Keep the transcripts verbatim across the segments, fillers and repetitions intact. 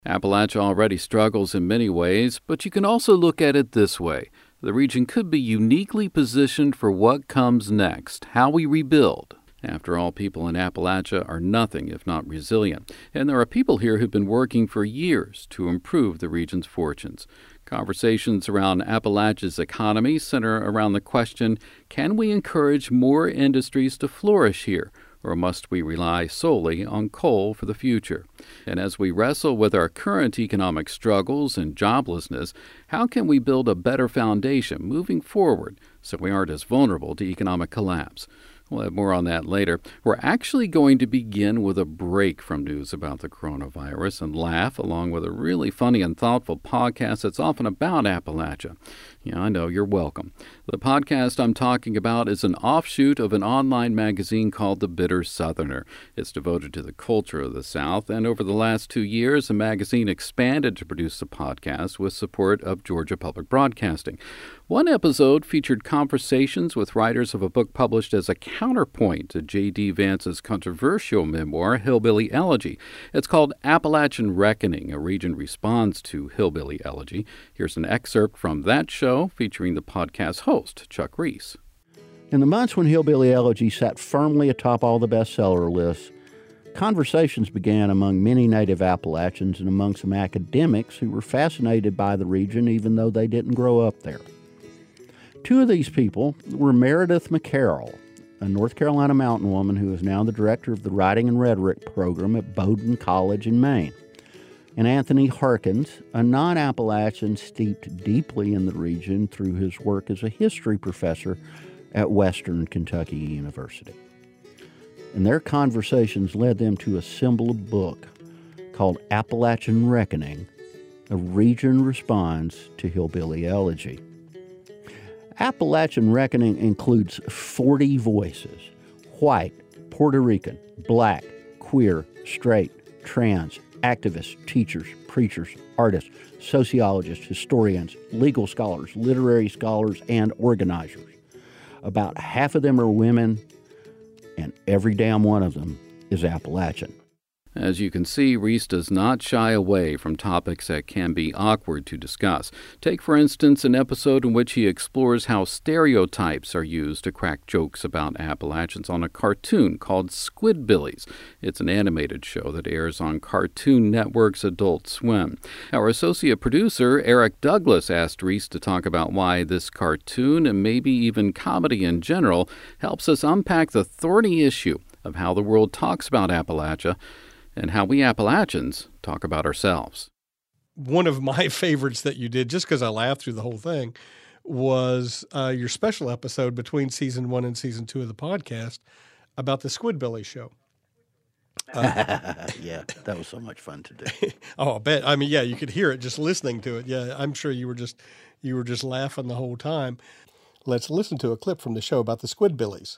Appalachia already struggles in many ways, but you can also look at it this way. The region could be uniquely positioned for what comes next, how we rebuild. After all, people in Appalachia are nothing if not resilient, and there are people here who've been working for years to improve the region's fortunes. Conversations around Appalachia's economy center around the question, can we encourage more industries to flourish here, or must we rely solely on coal for the future? And as we wrestle with our current economic struggles and joblessness, how can we build a better foundation moving forward so we aren't as vulnerable to economic collapse? We'll have more on that later. We're actually going to begin with a break from news about the coronavirus and laugh along with a really funny and thoughtful podcast that's often about Appalachia. Yeah, I know, you're welcome. The podcast I'm talking about is an offshoot of an online magazine called The Bitter Southerner. It's devoted to the culture of the South, and over the last two years, the magazine expanded to produce a podcast with support of Georgia Public Broadcasting. One episode featured conversations with writers of a book published as a counterpoint to J D. Vance's controversial memoir, Hillbilly Elegy. It's called Appalachian Reckoning, a region responds to Hillbilly Elegy. Here's an excerpt from that show featuring the podcast host, Chuck Reese. In the months when Hillbilly Elegy sat firmly atop all the bestseller lists, conversations began among many native Appalachians and among some academics who were fascinated by the region even though they didn't grow up there. Two of these people were Meredith McCarroll, a North Carolina mountain woman who is now the director of the Writing and Rhetoric program at Bowdoin College in Maine, and Anthony Harkins, a non-Appalachian steeped deeply in the region through his work as a history professor at Western Kentucky University. And their conversations led them to assemble a book called Appalachian Reckoning, A Region Responds to Hillbilly Elegy. Appalachian Reckoning includes forty voices: white, Puerto Rican, black, queer, straight, trans, activists, teachers, preachers, artists, sociologists, historians, legal scholars, literary scholars, and organizers. About half of them are women, and every damn one of them is Appalachian. As you can see, Reese does not shy away from topics that can be awkward to discuss. Take, for instance, an episode in which he explores how stereotypes are used to crack jokes about Appalachians on a cartoon called Squidbillies. It's an animated show that airs on Cartoon Network's Adult Swim. Our associate producer, Eric Douglas, asked Reese to talk about why this cartoon, and maybe even comedy in general, helps us unpack the thorny issue of how the world talks about Appalachia and how we Appalachians talk about ourselves. One of my favorites that you did, just because I laughed through the whole thing, was uh, your special episode between season one and season two of the podcast about the Squidbilly show. Uh, yeah, that was so much fun to do. Oh, I bet. I mean, yeah, you could hear it just listening to it. Yeah, I'm sure you were just you were just laughing the whole time. Let's listen to a clip from the show about the Squidbillies.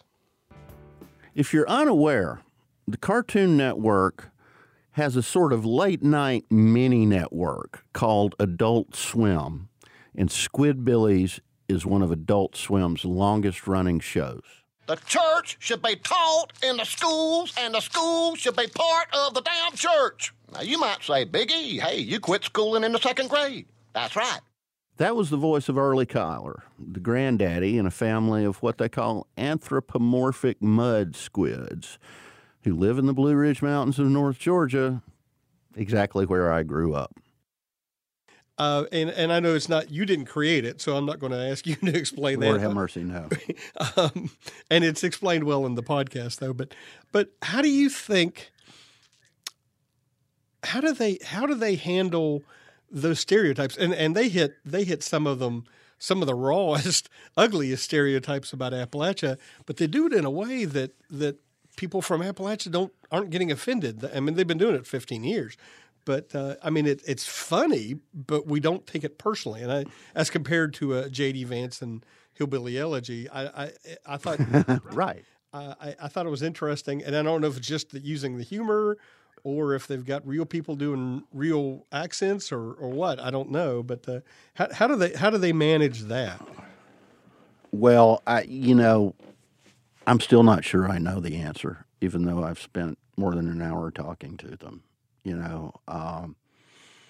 If you're unaware, the Cartoon Network has a sort of late-night mini-network called Adult Swim, and Squidbillies is one of Adult Swim's longest-running shows. The church should be taught in the schools, and the schools should be part of the damn church. Now, you might say, Biggie, hey, you quit schooling in the second grade. That's right. That was the voice of Early Kyler, the granddaddy in a family of what they call anthropomorphic mud squids, who live in the Blue Ridge Mountains of North Georgia, exactly where I grew up. Uh, and, and I know it's not, you didn't create it, so I'm not going to ask you to explain Lord that. Lord have mercy, no. um, and it's explained well in the podcast, though. But but how do you think, how do they how do they handle those stereotypes? And and they hit they hit some of them, some of the rawest, ugliest stereotypes about Appalachia, but they do it in a way that that people from Appalachia don't aren't getting offended. I mean, they've been doing it fifteen years, but uh, I mean, it, it's funny, but we don't take it personally. And I, as compared to uh, J D. Vance and Hillbilly Elegy, I I, I thought right. Uh, I, I thought it was interesting, and I don't know if it's just the, using the humor, or if they've got real people doing real accents, or, or what. I don't know, but uh, how, how do they how do they manage that? Well, I you know. I'm still not sure I know the answer, even though I've spent more than an hour talking to them. You know, um,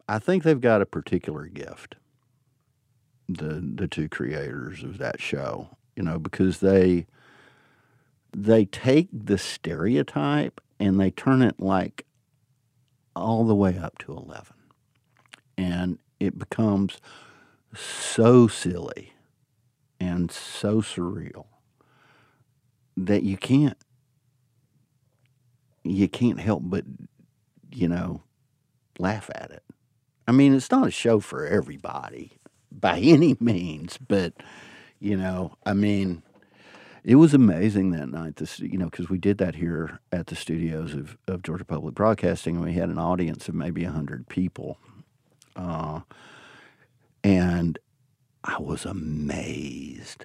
I think they've got a particular gift, the the two creators of that show, you know, because they they take the stereotype and they turn it like all the way up to eleven. And it becomes so silly and so surreal that you can't you can't help but, you know, laugh at it. I mean, it's not a show for everybody by any means, but, you know, I mean, it was amazing that night, this, you know, because we did that here at the studios of, of Georgia Public Broadcasting, and we had an audience of maybe one hundred people. Uh, and I was amazed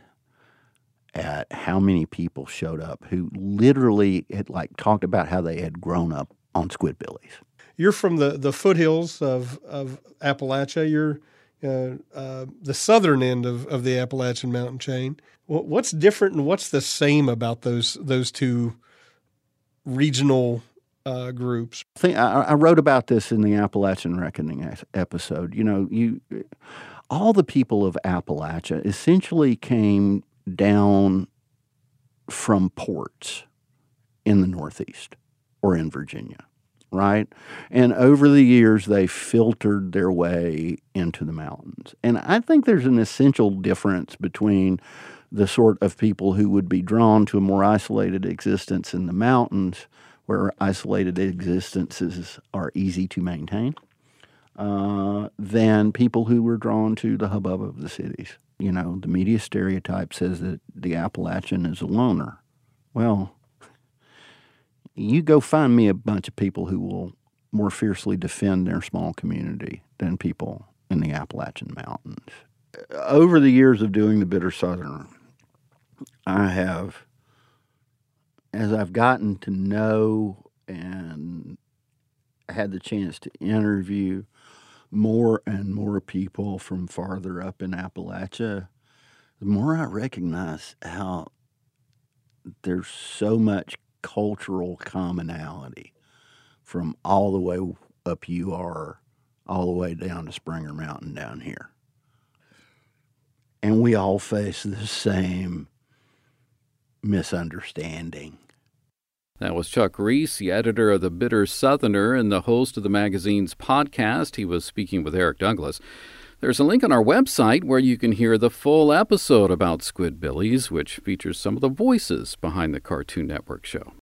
at how many people showed up who literally had, like, talked about how they had grown up on Squidbillies. You're from the, the foothills of, of Appalachia. You're uh, uh, the southern end of, of the Appalachian mountain chain. What, what's different and what's the same about those those two regional uh, groups? I think I, I wrote about this in the Appalachian Reckoning episode. You know, you all the people of Appalachia essentially came down from ports in the Northeast or in Virginia. Right? And over the years, they filtered their way into the mountains. And I think there's an essential difference between the sort of people who would be drawn to a more isolated existence in the mountains, where isolated existences are easy to maintain, uh, than people who were drawn to the hubbub of the cities. You know, the media stereotype says that the Appalachian is a loner. Well, you go find me a bunch of people who will more fiercely defend their small community than people in the Appalachian Mountains. Over the years of doing The Bitter Southerner, I have, as I've gotten to know and had the chance to interview more and more people from farther up in Appalachia, the more I recognize how there's so much cultural commonality from all the way up you are, all the way down to Springer Mountain down here. And we all face the same misunderstanding. That was Chuck Reese, the editor of The Bitter Southerner and the host of the magazine's podcast. He was speaking with Eric Douglas. There's a link on our website where you can hear the full episode about Squidbillies, which features some of the voices behind the Cartoon Network show.